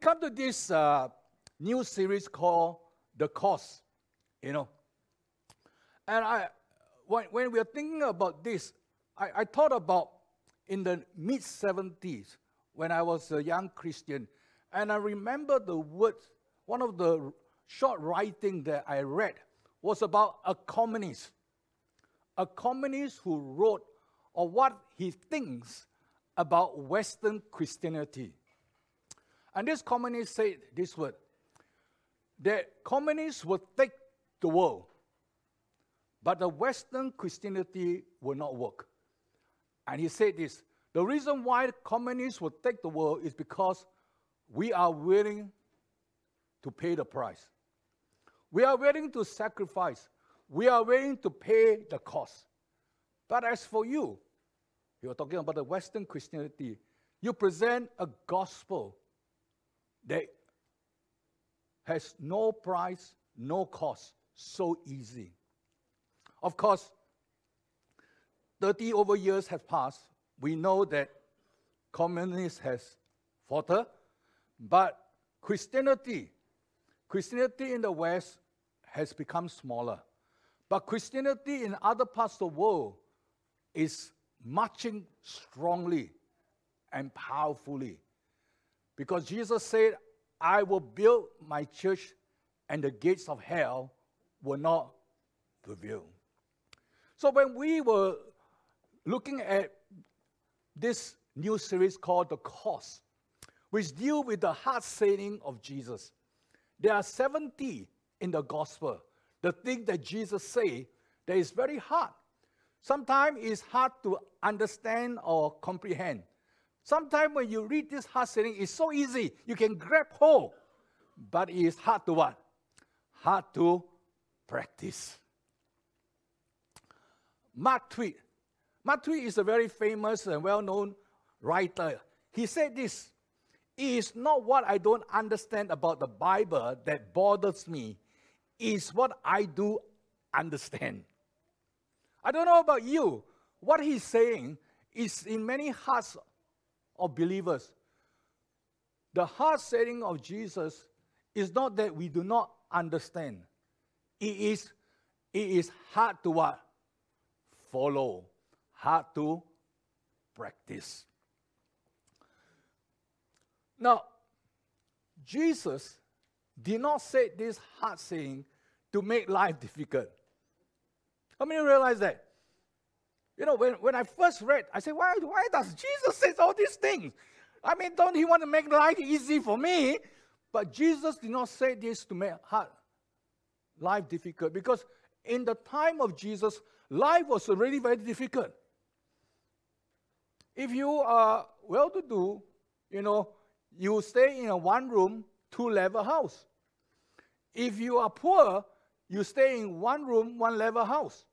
come to this new series called The Cost, And when we are thinking about this, I thought about in the mid-70s when I was a young Christian, and I remember the words, one of the short writing that I read was about a communist who wrote or what he thinks about Western Christianity. And this communist said this word, that communists will take the world, but the Western Christianity will not work. And he said this, the reason why communists will take the world is because we are willing to pay the price. We are willing to sacrifice. We are willing to pay the cost. But as for you, you're talking about the Western Christianity, you present a gospel that has no price, no cost, so easy. Of course, 30 over years have passed. We know that communism has faltered, but Christianity in the West has become smaller. But Christianity in other parts of the world is marching strongly and powerfully. Because Jesus said, I will build my church and the gates of hell will not prevail. So when we were looking at this new series called The Cost, which deal with the hard saying of Jesus, there are 70 in the gospel. The thing that Jesus say that is very hard. Sometimes it's hard to understand or comprehend. Sometimes when you read this hard saying, it's so easy. You can grab hold. But it is hard to what? Hard to practice. Mark Twain. Mark Twain is a very famous and well-known writer. He said this, it is not what I don't understand about the Bible that bothers me. It's what I do understand. I don't know about you. What he's saying is in many hearts of believers. The hard saying of Jesus is not that we do not understand. It is hard to what? Follow. Hard to practice. Now, Jesus did not say this hard saying to make life difficult. How many realize that? When I first read, I said, why does Jesus say all these things? I mean, don't he want to make life easy for me? But Jesus did not say this to make life difficult, because in the time of Jesus, life was already very difficult. If you are well-to-do, you stay in a one-room, two-level house. If you are poor, you stay in one-room, one-level house.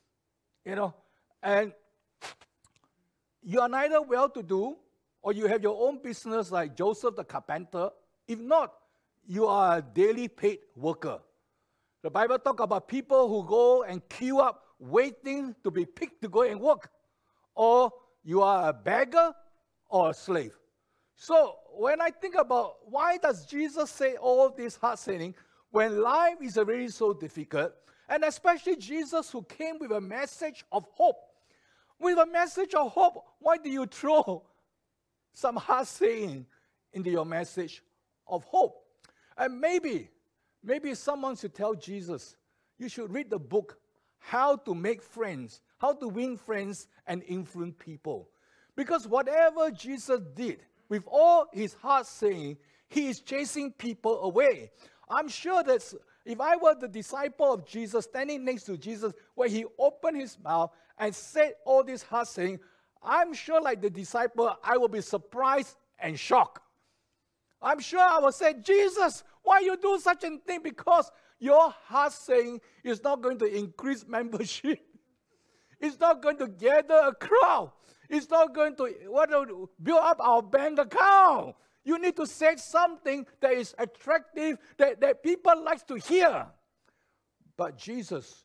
And you are neither well-to-do or you have your own business like Joseph the carpenter. If not, you are a daily paid worker. The Bible talks about people who go and queue up waiting to be picked to go and work. Or you are a beggar or a slave. So when I think about why does Jesus say all these hard sayings when life is already so difficult, and especially Jesus who came with a message of hope. With a message of hope, why do you throw some hard saying into your message of hope? And maybe someone should tell Jesus, you should read the book, How to Make Friends, How to Win Friends and Influence People. Because whatever Jesus did, with all his hard saying, he is chasing people away. I'm sure that if I were the disciple of Jesus, standing next to Jesus, where he opened his mouth and said all this hard saying, I'm sure like the disciple, I will be surprised and shocked. I'm sure I will say, Jesus, why you do such a thing? Because your hard saying is not going to increase membership. It's not going to gather a crowd. It's not going to build up our bank account. You need to say something that is attractive, that people like to hear. But Jesus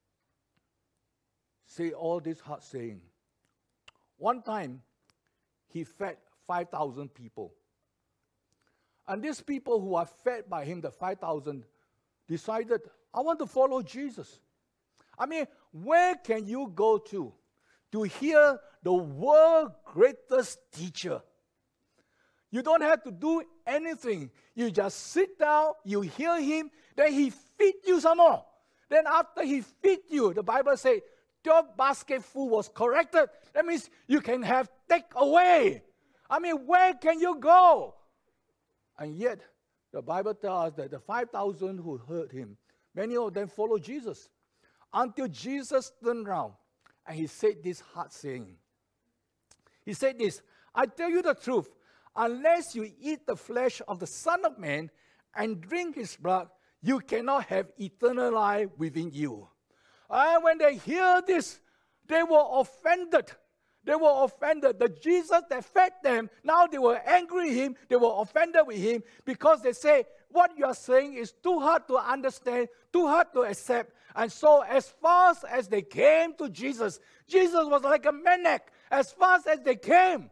said all this hard saying. One time, he fed 5,000 people. And these people who are fed by him, the 5,000, decided, I want to follow Jesus. I mean, where can you go to hear the world's greatest teacher? You don't have to do anything. You just sit down, you hear him, then he feed you some more. Then after he feed you, the Bible says, your basketful was corrected. That means you can have take away. I mean, where can you go? And yet, the Bible tells us that the 5,000 who heard him, many of them followed Jesus. Until Jesus turned around and he said this hard saying. He said this, I tell you the truth, unless you eat the flesh of the Son of Man and drink his blood, you cannot have eternal life within you. And when they hear this, they were offended. They were offended. The Jesus that fed them, now they were angry with him. They were offended with him because they say, what you are saying is too hard to understand, too hard to accept. And so as fast as they came to Jesus, Jesus was like a maniac. As fast as they came,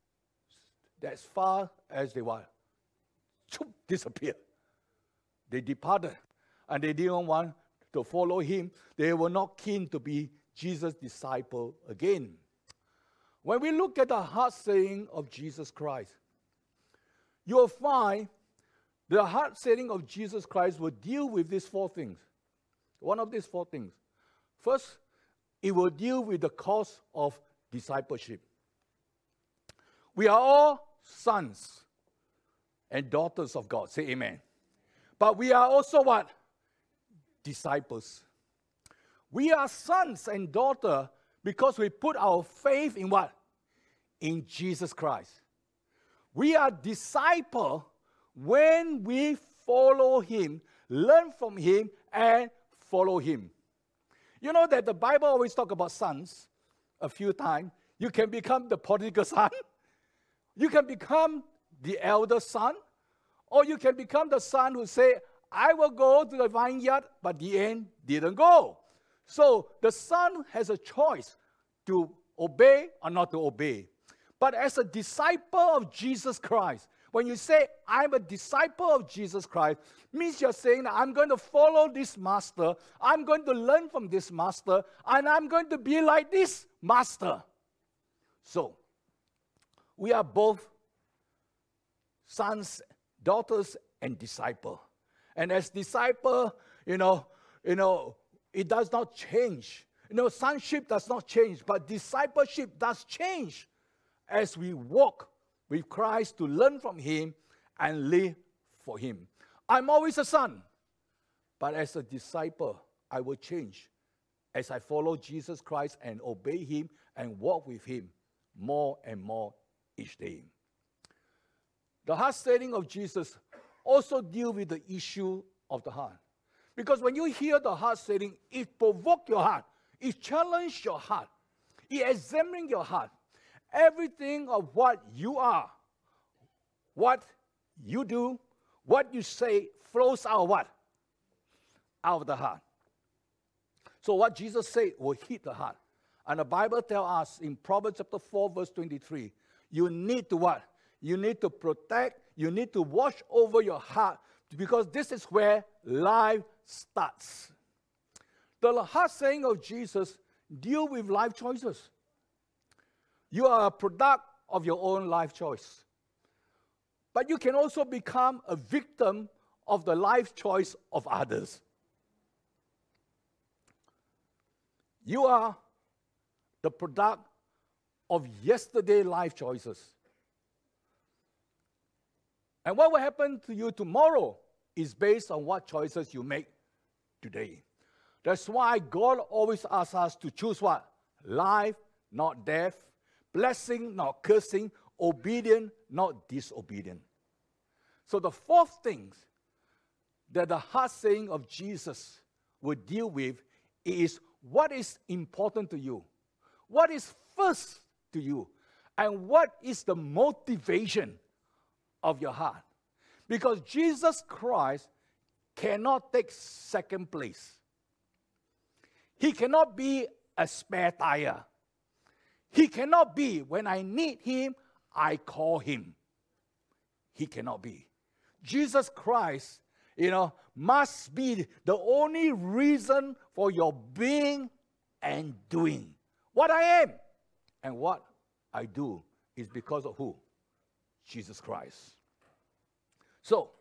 as far as they were, disappeared. They departed, and they didn't want to follow him. They were not keen to be Jesus' disciple again. When we look at the heart saying of Jesus Christ, you'll find the heart saying of Jesus Christ will deal with these four things. One of these four things. First, it will deal with the cause of discipleship. We are all sons and daughters of God. Say amen. But we are also what? Disciples. We are sons and daughters because we put our faith in what? In Jesus Christ. We are disciples when we follow him, learn from him, and follow him. You know that the Bible always talks about sons a few times. You can become the prodigal son. You can become the elder son. Or you can become the son who say, I will go to the vineyard, but the end didn't go. So the son has a choice to obey or not to obey. But as a disciple of Jesus Christ, when you say, I'm a disciple of Jesus Christ, means you're saying that I'm going to follow this master, I'm going to learn from this master, and I'm going to be like this master. So, we are both sons, daughters, and disciple. And as disciple, it does not change. Sonship does not change, but discipleship does change as we walk with Christ to learn from him and live for him. I'm always a son, but as a disciple, I will change as I follow Jesus Christ and obey him and walk with him more and more each day. The heart setting of Jesus also deal with the issue of the heart. Because when you hear the heart setting, it provokes your heart. It challenges your heart. It examines your heart. Everything of what you are, what you do, what you say flows out of what? Out of the heart. So what Jesus said will hit the heart. And the Bible tells us in Proverbs chapter 4, verse 23, you need to what? You need to protect, you need to watch over your heart, because this is where life starts. The heart saying of Jesus deal with life choices. You are a product of your own life choice. But you can also become a victim of the life choice of others. You are the product of yesterday's life choices. And what will happen to you tomorrow is based on what choices you make today. That's why God always asks us to choose what? Life, not death. Blessing, not cursing. Obedient, not disobedient. So the fourth thing that the heart saying of Jesus will deal with is what is important to you. What is first to you? And what is the motivation of your heart? Because Jesus Christ cannot take second place. He cannot be a spare tire. He cannot be, when I need him, I call him. He cannot be. Jesus Christ, must be the only reason for your being and doing. What I am and what I do is because of who? Jesus Christ. So,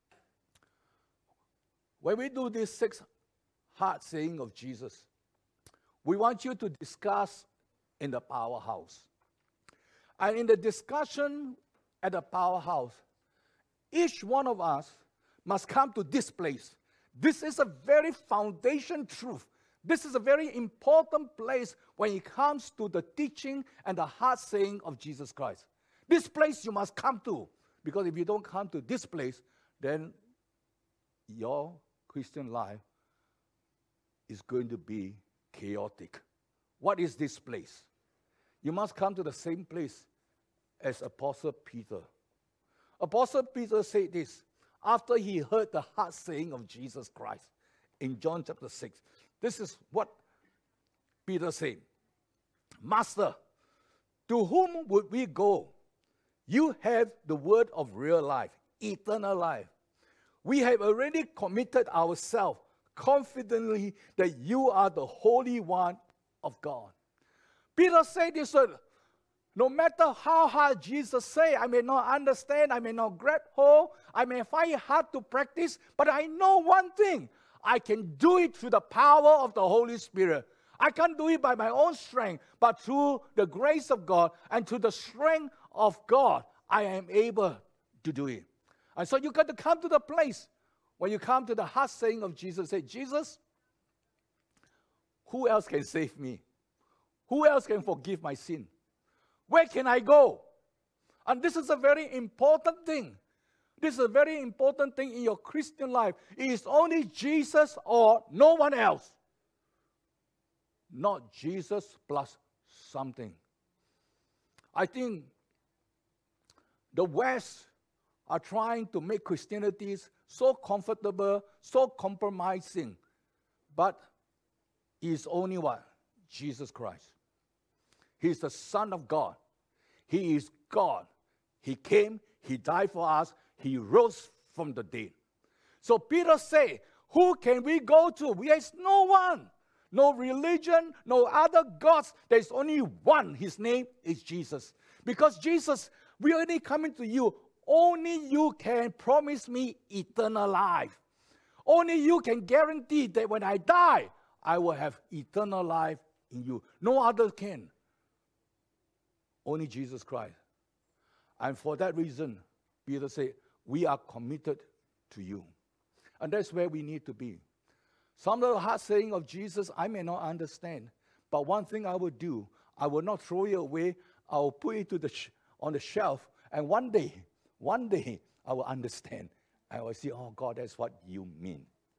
when we do this 6 hard saying of Jesus, we want you to discuss in the powerhouse. And in the discussion at the powerhouse, each one of us must come to this place. This is a very foundation truth. This is a very important place when it comes to the teaching and the hard saying of Jesus Christ. This place you must come to, because if you don't come to this place, then your Christian life is going to be chaotic. What is this place? You must come to the same place as Apostle Peter. Apostle Peter said this after he heard the hard saying of Jesus Christ in John chapter 6. This is what Peter said. Master, to whom would we go? You have the word of real life, eternal life. We have already committed ourselves confidently that you are the Holy One of God. Peter said this word. No matter how hard Jesus say, I may not understand, I may not grab hold, I may find it hard to practice, but I know one thing. I can do it through the power of the Holy Spirit. I can't do it by my own strength, but through the grace of God and through the strength of God, I am able to do it. And so you got to come to the place when you come to the hard saying of Jesus, say, Jesus, who else can save me? Who else can forgive my sin? Where can I go? And this is a very important thing. This is a very important thing in your Christian life. It is only Jesus or no one else. Not Jesus plus something. I think the West are trying to make Christianity so comfortable, so compromising. But it is only what? Jesus Christ. He is the Son of God. He is God. He came, He died for us, He rose from the dead. So Peter said, who can we go to? There is no one. No religion, no other gods. There is only one. His name is Jesus. Because Jesus, we are only coming to you. Only you can promise me eternal life. Only you can guarantee that when I die, I will have eternal life in you. No other can. Only Jesus Christ. And for that reason, Peter said, we are committed to you. And that's where we need to be. Some of the hard saying of Jesus, I may not understand. But one thing I will do, I will not throw it away. I will put it on the shelf. And one day, I will understand. I will see, oh God, that's what you mean.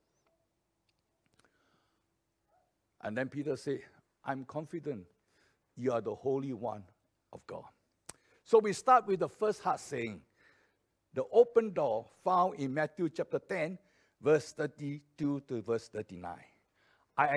And then Peter said, I'm confident you are the Holy One of God. So we start with the first hard saying, the open door found in Matthew chapter 10, verse 32 to verse 39. I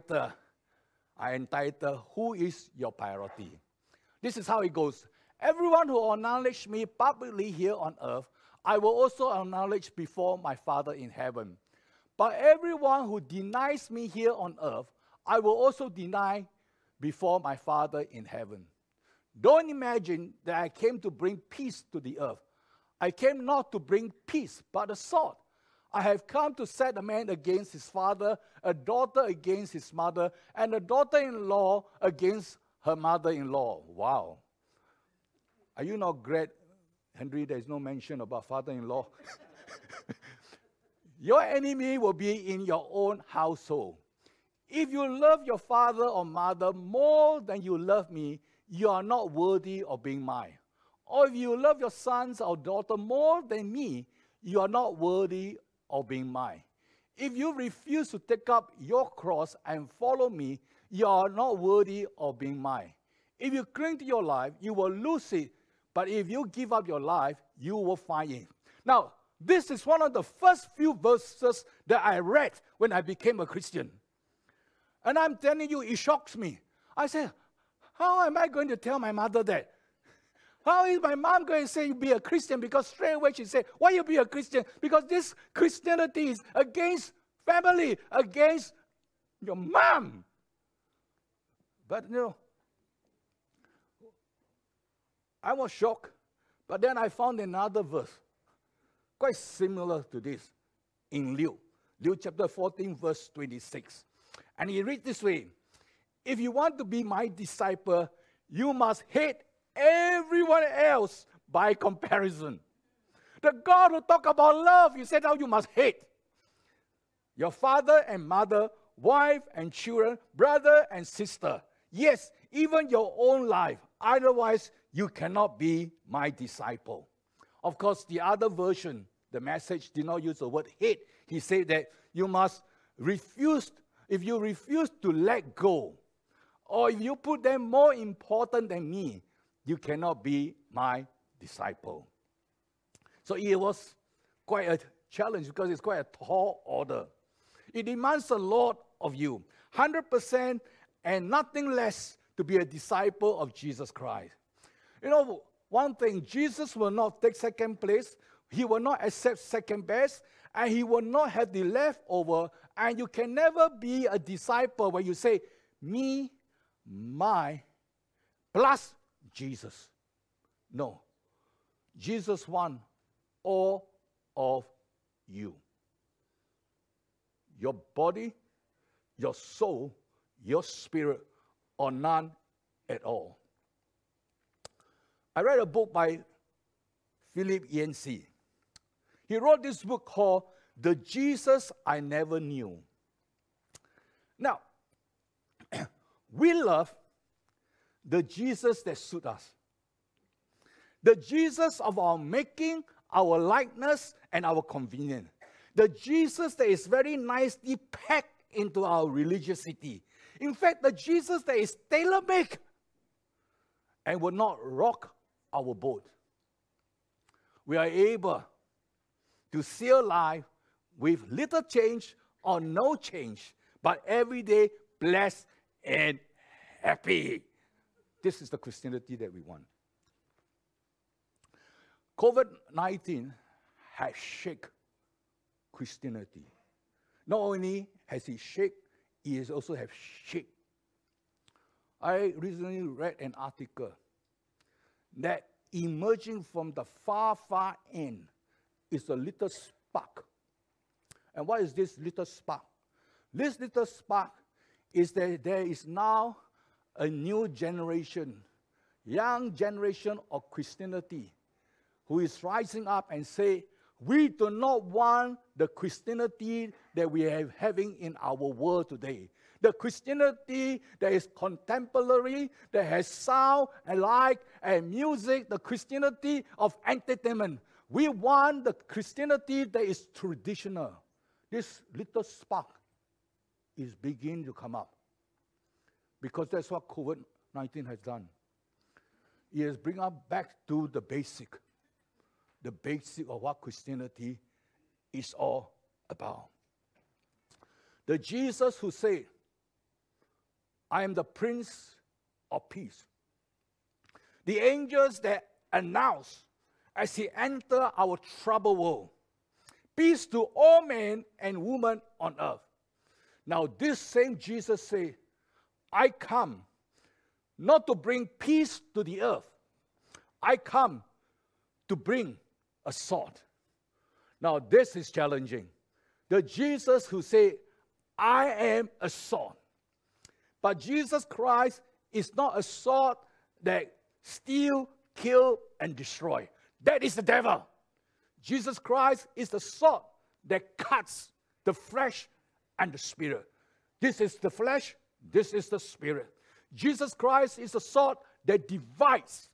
entitle, who is your priority? This is how it goes. Everyone who acknowledges me publicly here on earth, I will also acknowledge before my Father in heaven. But everyone who denies me here on earth, I will also deny before my Father in heaven. Don't imagine that I came to bring peace to the earth. I came not to bring peace, but a sword. I have come to set a man against his father, a daughter against his mother, and a daughter-in-law against her mother-in-law. Wow. Are you not glad, Henry, there is no mention about father-in-law? Your enemy will be in your own household. If you love your father or mother more than you love me, you are not worthy of being mine. Or if you love your sons or daughter more than me, you are not worthy of being mine. If you refuse to take up your cross and follow me, you are not worthy of being mine. If you cling to your life, you will lose it. But if you give up your life, you will find it. Now, this is one of the first few verses that I read when I became a Christian. And I'm telling you, it shocks me. I said, how am I going to tell my mother that? How is my mom going to say you be a Christian? Because straight away she said, why you be a Christian? Because this Christianity is against family, against your mom. But I was shocked. But then I found another verse, quite similar to this, in Luke. Luke chapter 14, verse 26. And he reads this way, if you want to be my disciple, you must hate everyone else by comparison. The God who talk about love, he said, now you must hate your father and mother, wife and children, brother and sister. Yes, even your own life. Otherwise, you cannot be my disciple. Of course, the other version, the Message, did not use the word hate. He said that you must refuse, if you refuse to let go, or if you put them more important than me, you cannot be my disciple. So it was quite a challenge because it's quite a tall order. It demands a lot of you, 100% and nothing less to be a disciple of Jesus Christ. One thing, Jesus will not take second place. He will not accept second best, and he will not have the leftover. And you can never be a disciple when you say, me, my, plus Jesus. No. Jesus wants all of you. Your body, your soul, your spirit, or none at all. I read a book by Philip Yancey. He wrote this book called The Jesus I Never Knew. Now, we love the Jesus that suits us. The Jesus of our making, our likeness, and our convenience. The Jesus that is very nicely packed into our religiosity. In fact, the Jesus that is tailor-made and will not rock our boat. We are able to sail life with little change or no change, but every day blessed and happy. This is the Christianity that we want. COVID-19 has shaken Christianity. Not only has it shaken, it has also have shaken. I recently read an article that emerging from the far, far end is a little spark. And what is this little spark? This little spark is that there is now a new generation, young generation of Christianity who is rising up and say, we do not want the Christianity that we are having in our world today. The Christianity that is contemporary, that has sound and light and music, the Christianity of entertainment. We want the Christianity that is traditional. This little spark is beginning to come up. Because that's what COVID-19 has done. It has brought us back to the basic of what Christianity is all about. The Jesus who said, I am the Prince of Peace. The angels that announce as he entered our troubled world, peace to all men and women on earth. Now this same Jesus said, I come not to bring peace to the earth. I come to bring a sword. Now this is challenging. The Jesus who said, I am a sword. But Jesus Christ is not a sword that steal, kill, and destroy. That is the devil. Jesus Christ is the sword that cuts the flesh and the spirit. This is the flesh, this is the spirit. Jesus Christ is a sword that divides.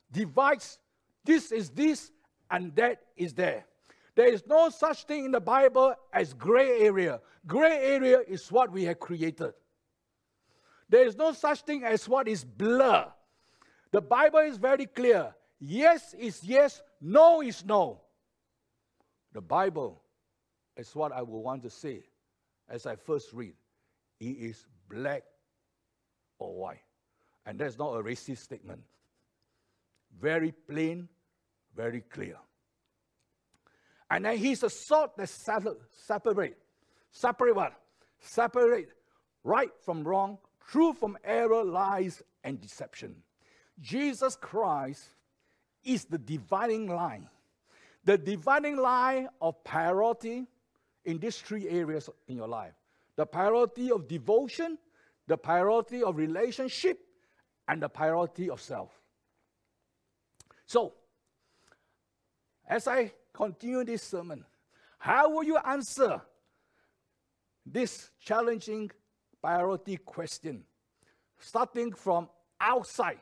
This is this and that is there. There is no such thing in the Bible as gray area. Gray area is what we have created. There is no such thing as what is blur. The Bible is very clear. Yes is yes, no is no. The Bible is what I will want to say as I first read. It is black or white. And that's not a racist statement. Very plain, very clear. And then he's a sword that separate what? Separate right from wrong, truth from error, lies, and deception. Jesus Christ is the dividing line. The dividing line of priority in these three areas in your life. The priority of devotion, the priority of relationship, and the priority of self. So, as I continue this sermon, how will you answer this challenging priority question, starting from outside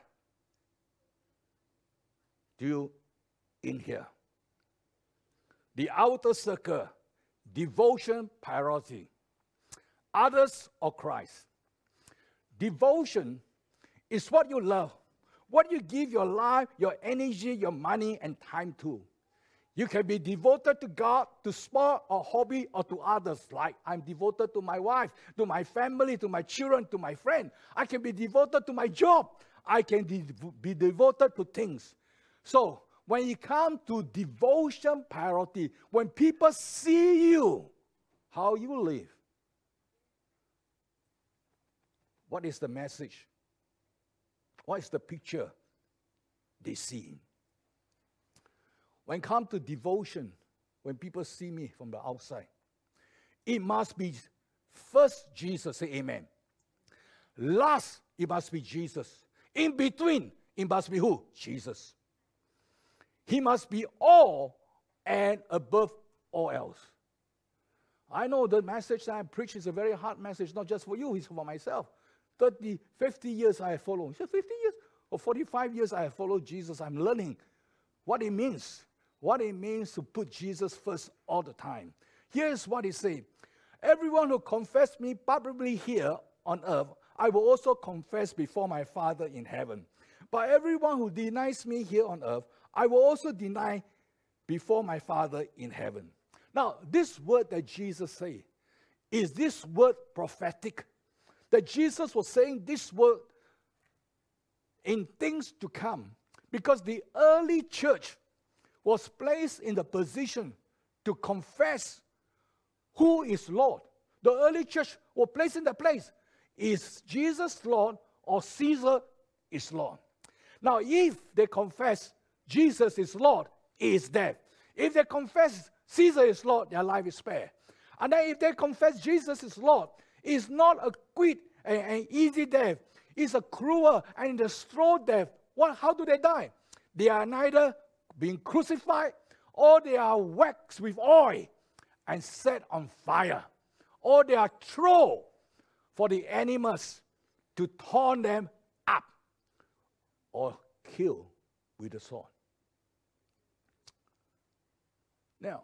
to in here? The outer circle, devotion priority. Others or Christ. Devotion is what you love, what you give your life, your energy, your money, and time to. You can be devoted to God, to sport or hobby, or to others. Like I'm devoted to my wife, to my family, to my children, to my friend. I can be devoted to my job. I can be devoted to things. So when it comes to devotion priority, when people see you, how you live, what is the message? What is the picture they see? When it comes to devotion, when people see me from the outside, it must be first Jesus, say amen. Last, it must be Jesus. In between, it must be who? Jesus. He must be all and above all else. I know the message that I preach is a very hard message, not just for you, it's for myself. 30, 50 years I have followed. 50 years or 45 years I have followed Jesus. I'm learning what it means. What it means to put Jesus first all the time. Here's what he said. Everyone who confesses me publicly here on earth, I will also confess before my Father in heaven. But everyone who denies me here on earth, I will also deny before my Father in heaven. Now, this word that Jesus said, is this word prophetic? That Jesus was saying this word in things to come. Because the early church was placed in the position to confess who is Lord. The early church was placed in the place. Is Jesus Lord or Caesar is Lord? Now, if they confess Jesus is Lord, he is dead. If they confess Caesar is Lord, their life is spared. And then if they confess Jesus is Lord, it's not a quick and easy death. It's a cruel and a slow death. How do they die? They are neither being crucified, or they are waxed with oil and set on fire, or they are thrown for the animals to torn them up, or kill with the sword. Now,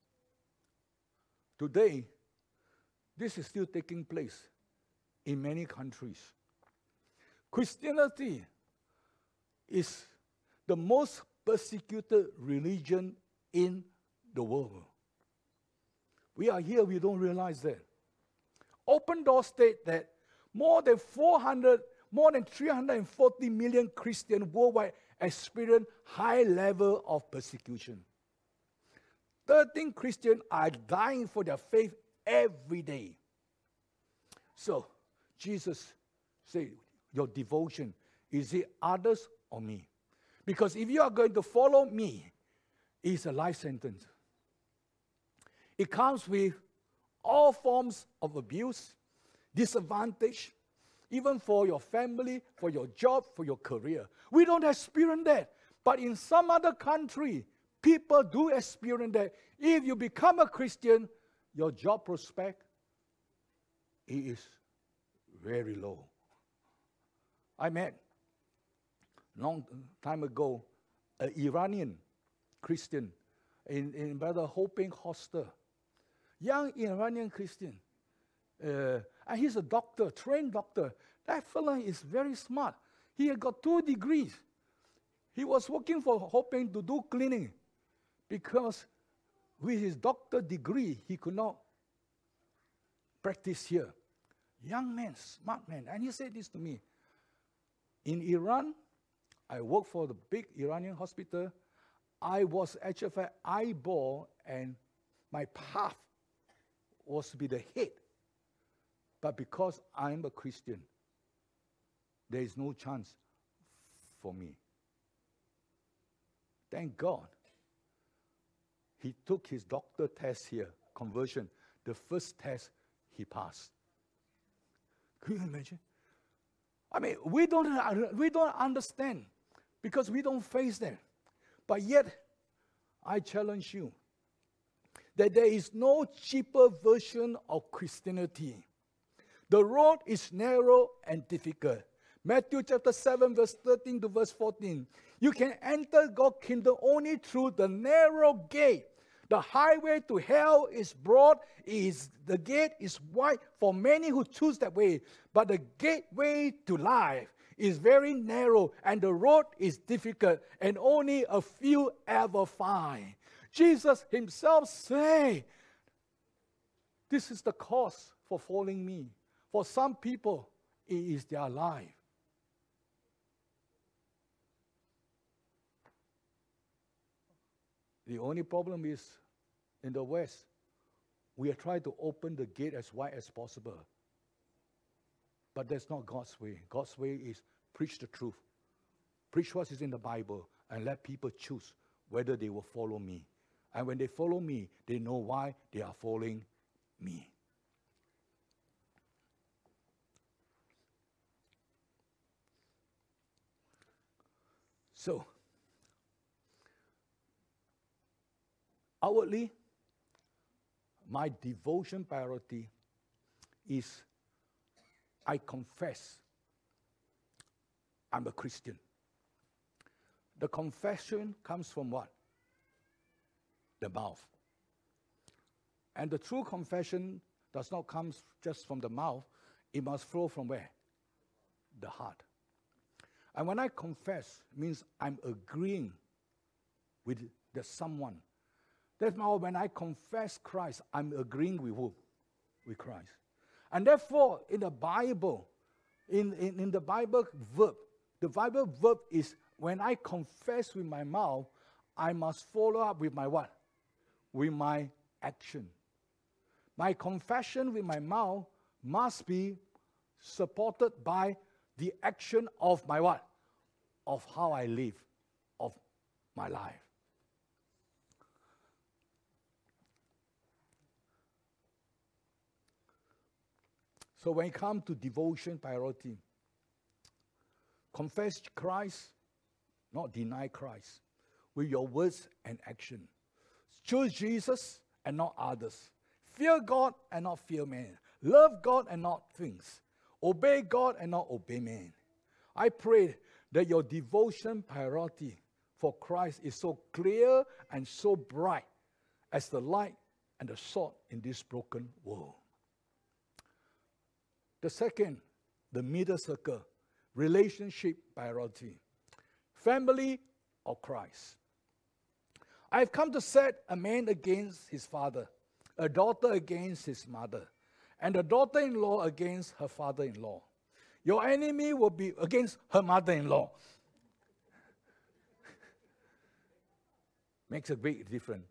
today, this is still taking place in many countries. Christianity is the most persecuted religion in the world. We are here, we don't realize that. Open Door state that more than 340 million Christians worldwide experience high level of persecution. 13 Christians are dying for their faith every day. So, Jesus said, your devotion, is it others or me? Because if you are going to follow me, it's a life sentence. It comes with all forms of abuse, disadvantage, even for your family, for your job, for your career. We don't experience that. But in some other country, people do experience that. If you become a Christian, your job prospect is very low. I met, long time ago, an Iranian Christian in Brother Hoping Hostel. Young Iranian Christian. And he's a doctor, trained doctor. That fellow is very smart. He had got 2 degrees. He was working for Hoping to do cleaning because with his doctor degree, he could not practice here. Young man, smart man. And he said this to me. In Iran, I worked for the big Iranian hospital. I was actually eyeball, and my path was to be the head. But because I'm a Christian, there is no chance for me. Thank God. He took his doctor test here, conversion. The first test, he passed. Can you imagine? I mean, we don't understand because we don't face them. But yet, I challenge you that there is no cheaper version of Christianity. The road is narrow and difficult. Matthew chapter 7, verse 13 to verse 14. You can enter God's kingdom only through the narrow gate. The highway to hell is broad, the gate is wide for many who choose that way. But the gateway to life is very narrow, and the road is difficult, and only a few ever find. Jesus himself said, this is the cost for following me. For some people, it is their life. The only problem is, in the West, we are trying to open the gate as wide as possible. But that's not God's way. God's way is preach the truth. Preach what is in the Bible and let people choose whether they will follow me. And when they follow me, they know why they are following me. So, outwardly, my devotion priority is I confess I'm a Christian. The confession comes from what? The mouth. And the true confession does not come just from the mouth. It must flow from where? The heart. And when I confess, it means I'm agreeing with the someone. That's why when I confess Christ, I'm agreeing with who? With Christ. And therefore, in the Bible, in the Bible verb, the Bible verb is when I confess with my mouth, I must follow up with my what? With my action. My confession with my mouth must be supported by the action of my what? Of how I live, of my life. So when it comes to devotion priority, confess Christ, not deny Christ, with your words and action. Choose Jesus and not others. Fear God and not fear man. Love God and not things. Obey God and not obey man. I pray that your devotion priority for Christ is so clear and so bright as the light and the salt in this broken world. The second, the middle circle, relationship priority. Family or Christ. I've come to set a man against his father, a daughter against his mother, and a daughter-in-law against her father-in-law. Your enemy will be against her mother-in-law. Makes a big difference.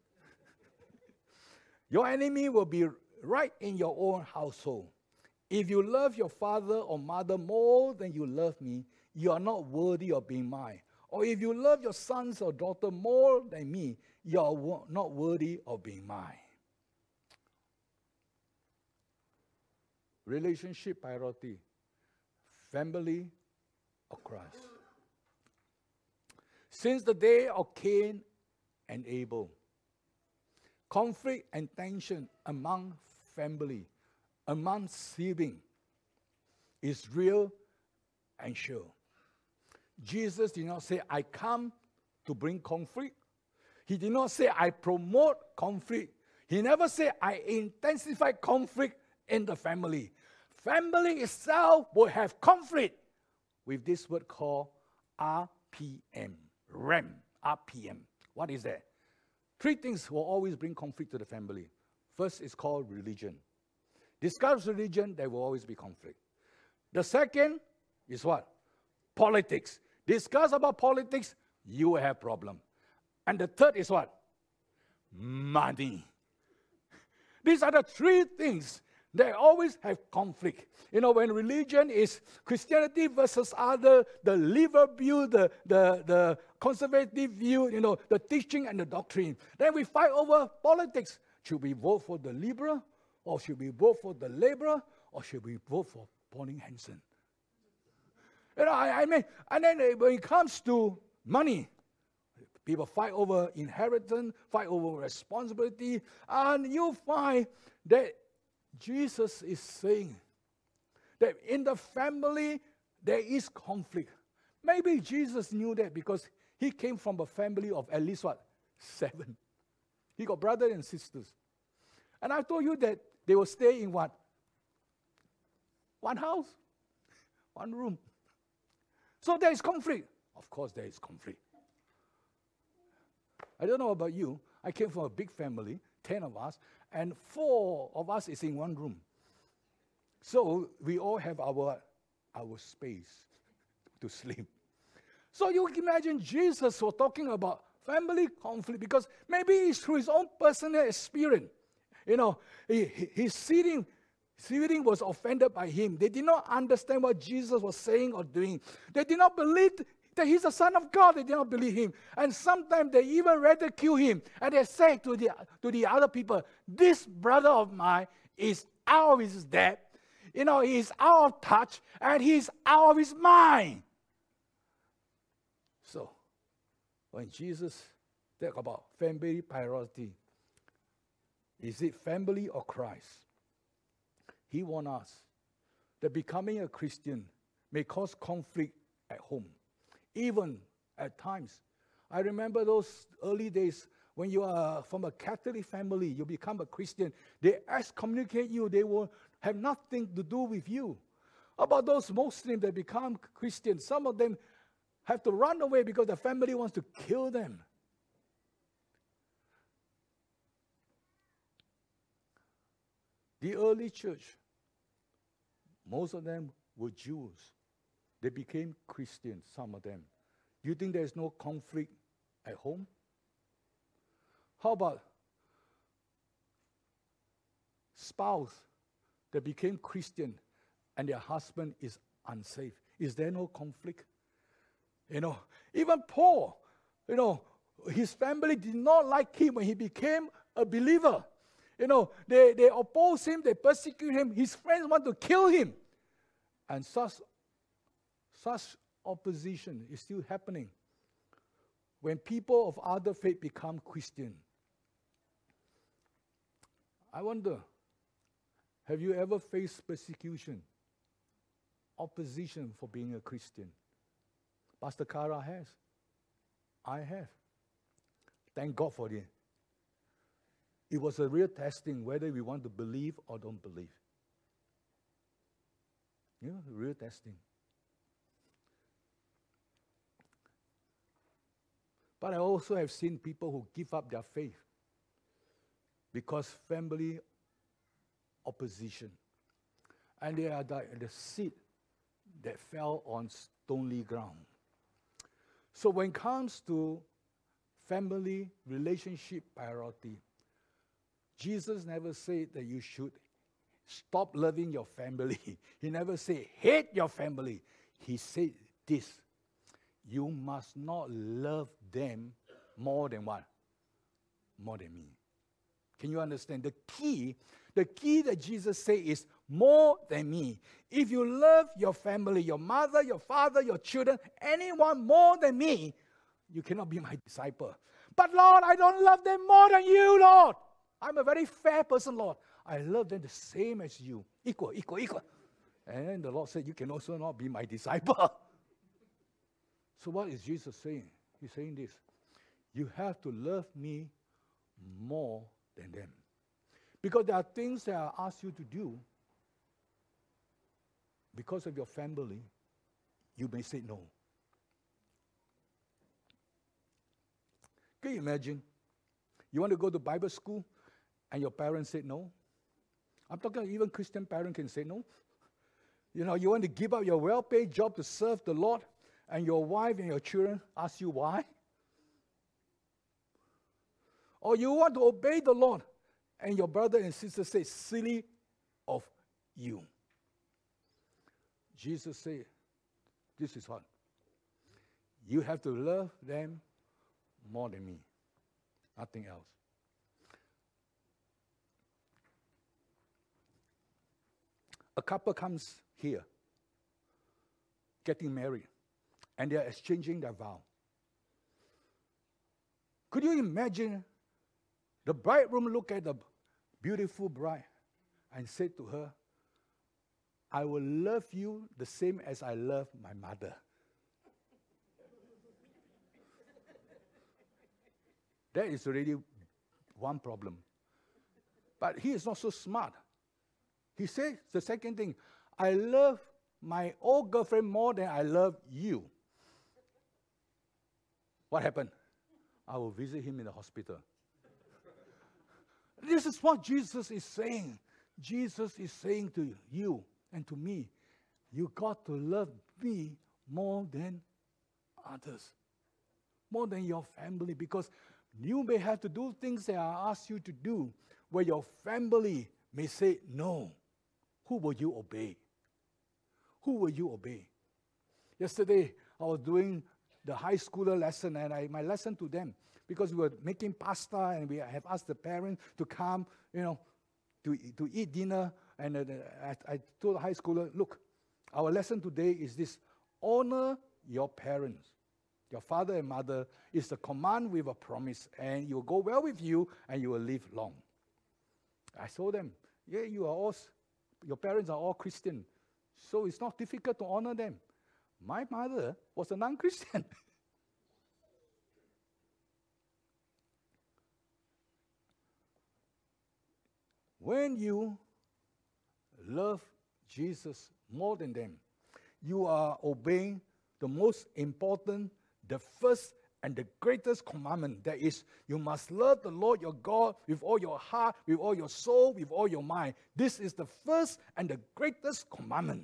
Your enemy will be right in your own household. If you love your father or mother more than you love me, you are not worthy of being mine. Or if you love your sons or daughter more than me, you are not worthy of being mine. Relationship priority. Family or Christ. Since the day of Cain and Abel, conflict and tension among family, among siblings, is real and sure. Jesus did not say, I come to bring conflict. He did not say, I promote conflict. He never said, I intensify conflict in the family. Family itself will have conflict with this word called RPM. RPM. What is that? Three things will always bring conflict to the family. First is called religion. Discuss religion, there will always be conflict. The second is what? Politics. discuss about politics, you will have problem. And the third is what? Money. These are the three things that always have conflict. You know, when religion is Christianity versus other, the liberal view, the conservative view, you know, the teaching and the doctrine. Then we fight over politics. Should we vote for the liberal? Or should we vote for the Labour? Or should we vote for Pauline Hanson? You know, I mean, and then when it comes to money, people fight over inheritance, fight over responsibility, and you find that Jesus is saying that in the family there is conflict. Maybe Jesus knew that because he came from a family of at least what? 7. He got brothers and sisters. And I told you that they will stay in what? One house, one room. So there is conflict. Of course there is conflict. I don't know about you. I came from a big family, 10 of us, and 4 of us is in one room. So we all have our space to sleep. So you can imagine Jesus was talking about family conflict because maybe it's through his own personal experience. You know, his sitting was offended by him. They did not understand what Jesus was saying or doing. They did not believe that he's the Son of God. They did not believe him. And sometimes they even ridicule him. And they say to the other people, this brother of mine is out of his depth. You know, he's out of touch and he's out of his mind. So, when Jesus talks about family priority, is it family or Christ? He warned us that becoming a Christian may cause conflict at home, even at times. I remember those early days when you are from a Catholic family, you become a Christian, they excommunicate you, they will have nothing to do with you. About those Muslims that become Christians, some of them have to run away because the family wants to kill them. The early church, most of them were Jews. They became Christians, some of them. Do you think there's no conflict at home? How about spouse that became Christian and their husband is unsaved? Is there no conflict? You know, even Paul, you know, his family did not like him when he became a believer. You know, they oppose him, they persecute him. His friends want to kill him. And such opposition is still happening when people of other faith become Christian. I wonder, have you ever faced persecution, opposition for being a Christian? Pastor Kara has. I have. Thank God for it. It was a real testing whether we want to believe or don't believe. You know, real testing. But I also have seen people who give up their faith because family opposition. And they are the seed that fell on stony ground. So when it comes to family relationship priority, Jesus never said that you should stop loving your family. He never said hate your family. He said this: you must not love them more than what? More than me. Can you understand? The key that Jesus said is more than me. If you love your family, your mother, your father, your children, anyone more than me, you cannot be my disciple. But Lord, I don't love them more than you, Lord. I'm a very fair person, Lord. I love them the same as you. Equal. And then the Lord said, you can also not be my disciple. So what is Jesus saying? He's saying this: you have to love me more than them. Because there are things that I ask you to do because of your family, you may say no. Can you imagine? You want to go to Bible school and your parents said no? I'm talking even Christian parents can say no. You know, you want to give up your well-paid job to serve the Lord and your wife and your children ask you why? Or you want to obey the Lord, and your brother and sister say, silly of you. Jesus said, this is what? You have to love them more than me. Nothing else. A couple comes here, getting married, and they are exchanging their vow. Could you imagine the bridegroom look at the beautiful bride and said to her, I will love you the same as I love my mother. That is already one problem. But he is not so smart. He says the second thing, I love my old girlfriend more than I love you. What happened? I will visit him in the hospital. This is what Jesus is saying. Jesus is saying to you and to me, you got to love me more than others, more than your family, because you may have to do things that I ask you to do where your family may say no. Who will you obey? Who will you obey? Yesterday, I was doing the high schooler lesson, and my lesson to them, because we were making pasta, and we have asked the parents to come, to eat dinner. And I told the high schooler, look, our lesson today is this: honor your parents. Your father and mother is a command with a promise, and you will go well with you, and you will live long. I told them, yeah, your parents are all Christian, so it's not difficult to honor them. My mother was a non-Christian. When you love Jesus more than them, you are obeying the most important, the first and the greatest commandment. That is, you must love the Lord your God with all your heart, with all your soul, with all your mind. This is the first and the greatest commandment.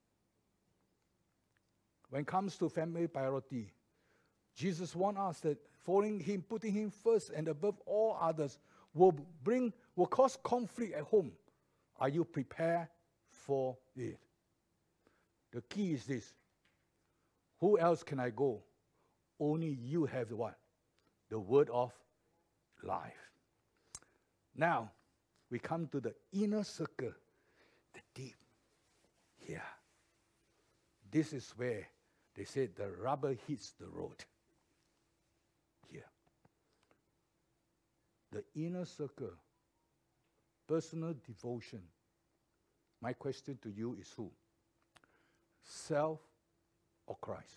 When it comes to family priority, Jesus warned us that following him, putting him first and above all others will cause conflict at home. Are you prepared for it? The key is this: who else can I go? Only you have the what? The word of life. Now, we come to the inner circle, the deep. Here. This is where they say the rubber hits the road. Here. The inner circle, personal devotion. My question to you is who? Self or Christ?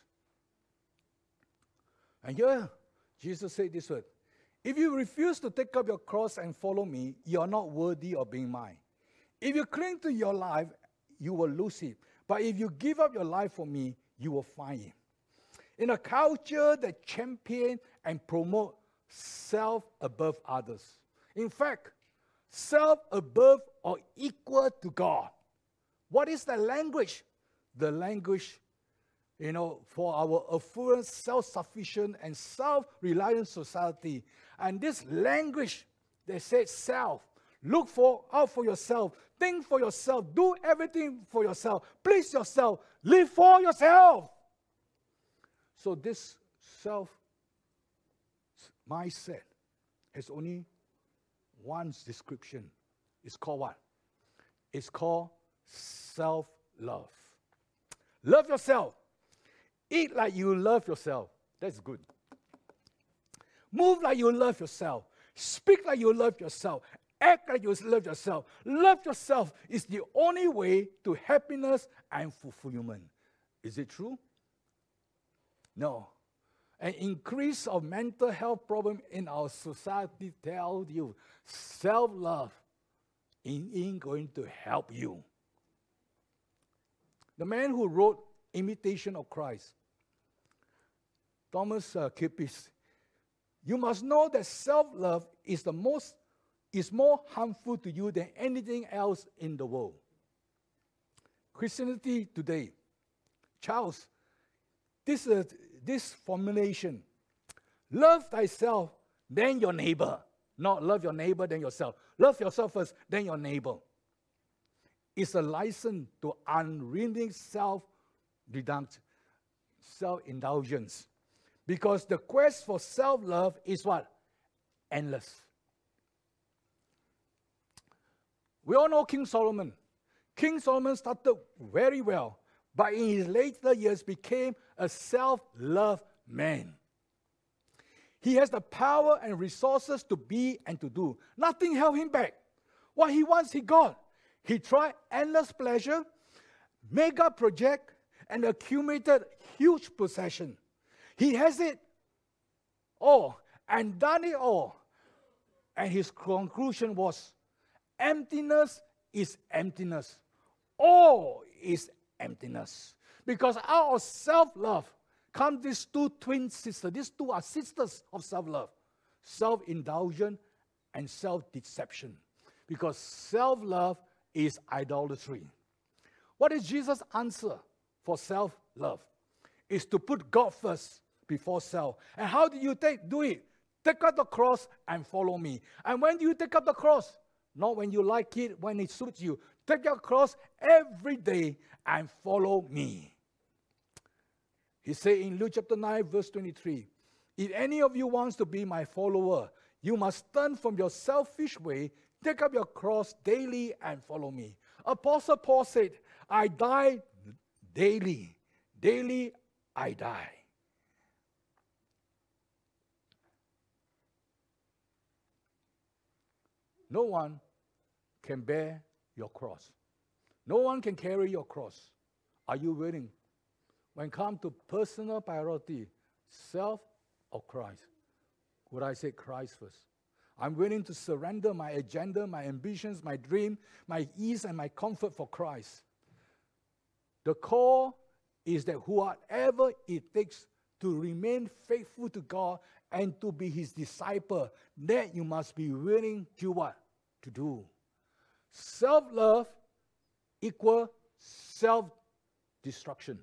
And here, Jesus said this word: if you refuse to take up your cross and follow me, you are not worthy of being mine. If you cling to your life, you will lose it. But if you give up your life for me, you will find it. In a culture that champions and promotes self above others. In fact, self above or equal to God. What is the language? The language, for our affluent, self-sufficient, and self-reliant society. And this language, they say self. Look out for yourself. Think for yourself. Do everything for yourself. Please yourself. Live for yourself. So this self mindset has only one description. It's called what? It's called self-love. Love yourself. Eat like you love yourself. That's good. Move like you love yourself. Speak like you love yourself. Act like you love yourself. Love yourself is the only way to happiness and fulfillment. Is it true? No. An increase of mental health problem in our society tells you self-love ain't going to help you. The man who wrote Imitation of Christ, Thomas Kempis, you must know that self-love is more harmful to you than anything else in the world. Christianity today, Charles this formulation. Love thyself, then your neighbor. Not love your neighbor, then yourself. Love yourself first, then your neighbor. It's a license to unremitting self-indulgence. Because the quest for self-love is what? Endless. We all know King Solomon. King Solomon started very well, but in his later years became a self-love man. He has the power and resources to be and to do. Nothing held him back. What he wants, he got. He tried endless pleasure, mega project, and accumulated huge possession. He has it all and done it all. And his conclusion was, emptiness is emptiness. All is emptiness. Because out of self-love come these two twin sisters. These two are sisters of self-love. Self-indulgence and self-deception. Because self-love is idolatry. What is Jesus' answer for self-love? Is to put God first before self. And how do you do it? Take up the cross and follow me. And when do you take up the cross? Not when you like it, when it suits you. Take your cross every day and follow me. He said in Luke chapter 9, verse 23, if any of you wants to be my follower, you must turn from your selfish way, take up your cross daily and follow me. Apostle Paul said, I die daily. Daily I die. No one can bear your cross. No one can carry your cross. Are you willing? When it comes to personal priority, self or Christ? Would I say Christ first? I'm willing to surrender my agenda, my ambitions, my dream, my ease, and my comfort for Christ. The call is that whatever it takes to remain faithful to God and to be His disciple, that you must be willing to what? To do. Self-love equals self-destruction.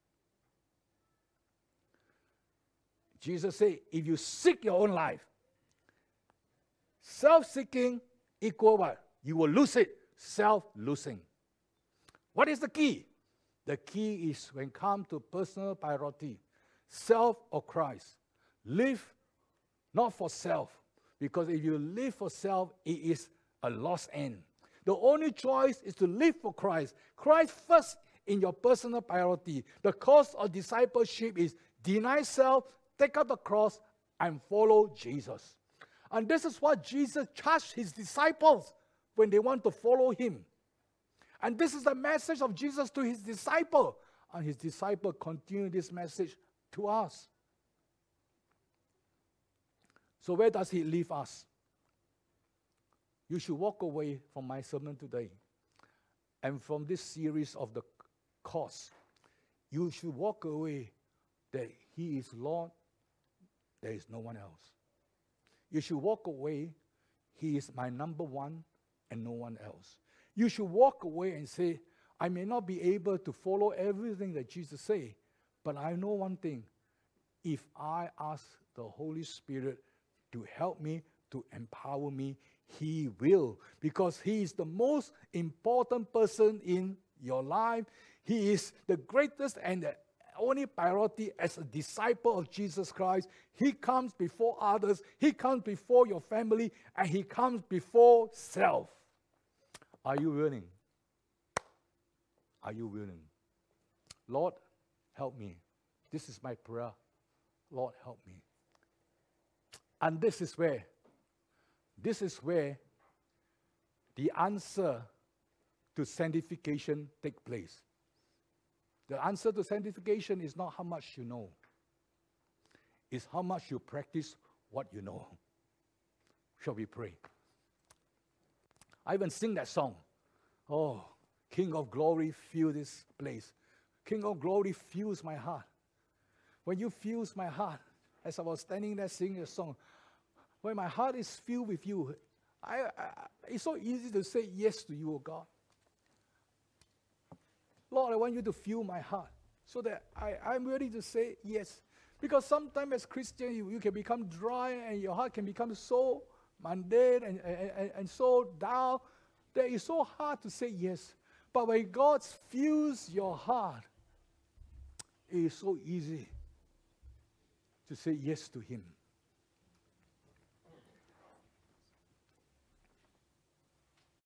Jesus said, if you seek your own life, self-seeking equals what? You will lose it. Self-losing. What is the key? The key is when it comes to personal priority, self or Christ. Live not for self. Because if you live for self, it is a lost end. The only choice is to live for Christ. Christ first in your personal priority. The cost of discipleship is deny self, take up the cross, and follow Jesus. And this is what Jesus charged his disciples when they want to follow him. And this is the message of Jesus to his disciple. And his disciple continued this message to us. So where does he leave us? You should walk away from my sermon today. And from this series of the course, you should walk away that he is Lord, there is no one else. You should walk away, he is my number one and no one else. You should walk away and say, I may not be able to follow everything that Jesus says, but I know one thing. If I ask the Holy Spirit to help me, to empower me, he will. Because he is the most important person in your life. He is the greatest and the only priority as a disciple of Jesus Christ. He comes before others. He comes before your family. And he comes before self. Are you willing? Are you willing? Lord, help me. This is my prayer. Lord, help me. And this is where the answer to sanctification takes place. The answer to sanctification is not how much you know. It's how much you practice what you know. Shall we pray? I even sing that song. Oh, King of Glory, fill this place. King of Glory fills my heart. When you fill my heart, as I was standing there singing a song, when my heart is filled with you, it's so easy to say yes to you, oh God. Lord, I want you to fill my heart. so that I'm ready to say yes. Because sometimes as Christian, you can become dry and your heart can become so mundane and so down that it's so hard to say yes. But when God fills your heart, it is so easy to say yes to Him.